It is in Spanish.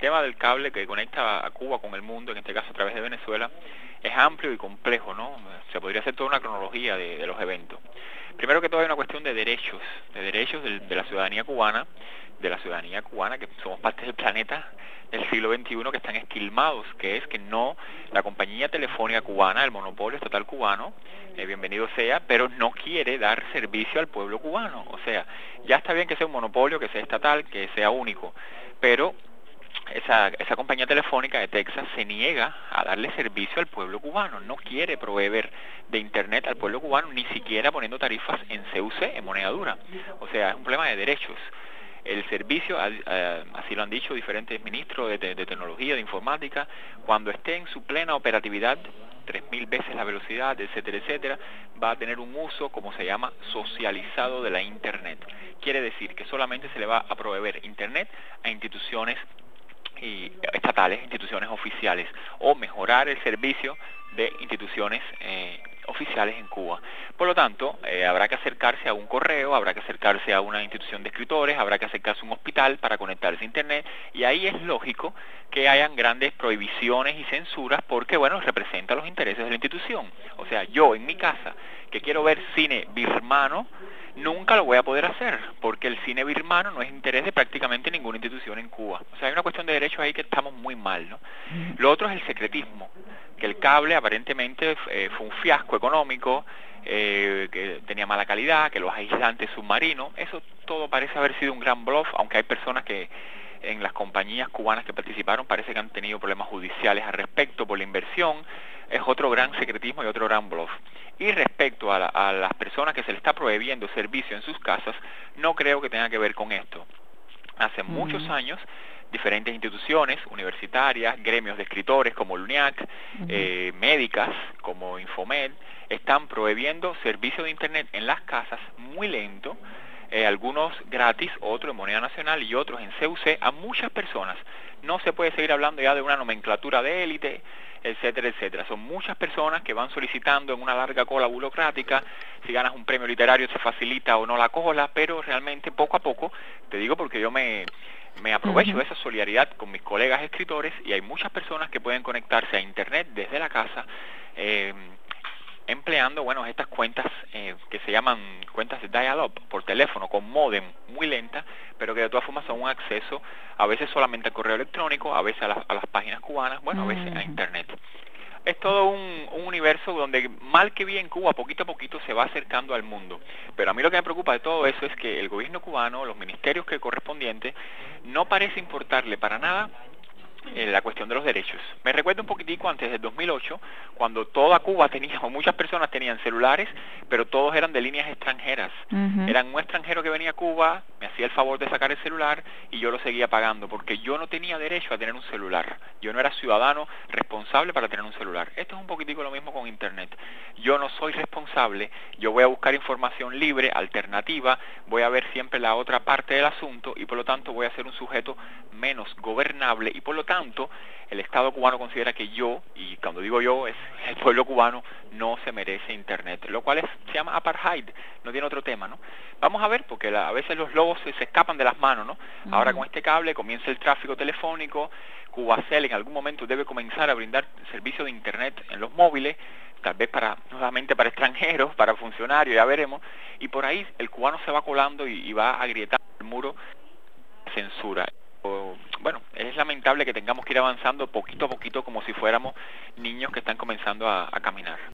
tema del cable que conecta a Cuba con el mundo, en este caso a través de Venezuela, es amplio y complejo, ¿no? Se podría hacer toda una cronología de los eventos. Primero que todo hay una cuestión de derechos de la ciudadanía cubana, que somos parte del planeta del siglo XXI, que están esquilmados, que es que no, la compañía telefónica cubana, el monopolio estatal cubano, bienvenido sea, pero no quiere dar servicio al pueblo cubano. O sea, ya está bien que sea un monopolio, que sea estatal, que sea único, pero esa compañía telefónica de Texas se niega a darle servicio al pueblo cubano, no quiere proveer de internet al pueblo cubano, ni siquiera poniendo tarifas en CUC, en moneda dura. O sea, es un problema de derechos. El servicio, así lo han dicho diferentes ministros de tecnología, de informática, cuando esté en su plena operatividad, 3000 veces la velocidad, etcétera, etcétera, va a tener un uso, como se llama, socializado de la internet. Quiere decir que solamente se le va a proveer internet a instituciones estatales, instituciones oficiales, o mejorar el servicio de instituciones oficiales en Cuba. Por lo tanto, habrá que acercarse a un correo, habrá que acercarse a una institución de escritores, habrá que acercarse a un hospital para conectarse a internet, y ahí es lógico que hayan grandes prohibiciones y censuras porque, bueno, representa los intereses de la institución. O sea, yo en mi casa, que quiero ver cine birmano, nunca lo voy a poder hacer, porque el cine birmano no es interés de prácticamente ninguna institución en Cuba. O sea, hay una cuestión de derechos ahí que estamos muy mal, ¿no? Lo otro es el secretismo, que el cable aparentemente fue un fiasco económico, que tenía mala calidad, que los aislantes submarinos, eso todo parece haber sido un gran bluff, aunque hay personas que en las compañías cubanas que participaron parece que han tenido problemas judiciales al respecto por la inversión. Es otro gran secretismo y otro gran bluff. Y respecto a las personas que se les está prohibiendo servicio en sus casas, no creo que tenga que ver con esto. Hace muchos años, diferentes instituciones universitarias, gremios de escritores como el UNIAC, médicas como Infomed, están prohibiendo servicio de internet en las casas muy lento, algunos gratis, otros en moneda nacional y otros en CUC, a muchas personas. No se puede seguir hablando ya de una nomenclatura de élite, etcétera, etcétera. Son muchas personas que van solicitando en una larga cola burocrática. Si ganas un premio literario se facilita o no la cola, pero realmente poco a poco, te digo porque yo me aprovecho de esa solidaridad con mis colegas escritores, y hay muchas personas que pueden conectarse a internet desde la casa, empleando, bueno, estas cuentas que se llaman cuentas de dial-up por teléfono con módem muy lenta, pero que de todas formas son un acceso a veces solamente al correo electrónico, a veces a las páginas cubanas, bueno, a veces a internet. Es todo un universo donde mal que bien Cuba poquito a poquito se va acercando al mundo. Pero a mí lo que me preocupa de todo eso es que el gobierno cubano, los ministerios que correspondientes, no parece importarle para nada la cuestión de los derechos. Me recuerdo un poquitico antes del 2008, cuando toda Cuba tenía, o muchas personas tenían celulares, pero todos eran de líneas extranjeras. Eran un extranjero que venía a Cuba, me hacía el favor de sacar el celular y yo lo seguía pagando, porque yo no tenía derecho a tener un celular. Yo no era ciudadano responsable para tener un celular. Esto es un poquitico lo mismo con internet. Yo no soy responsable, yo voy a buscar información libre, alternativa, voy a ver siempre la otra parte del asunto, y por lo tanto voy a ser un sujeto menos gobernable, y por lo tanto el Estado cubano considera que yo, y cuando digo yo es el pueblo cubano, no se merece internet, lo cual se llama apartheid, no tiene otro tema, ¿no? Vamos a ver, porque a veces los lobos se escapan de las manos, ¿no? Ahora con este cable comienza el tráfico telefónico, Cubacel en algún momento debe comenzar a brindar servicio de internet en los móviles, tal vez nuevamente para extranjeros, para funcionarios, ya veremos, y por ahí el cubano se va colando y va agrietando el muro de censura. Bueno, es lamentable que tengamos que ir avanzando poquito a poquito como si fuéramos niños que están comenzando a caminar.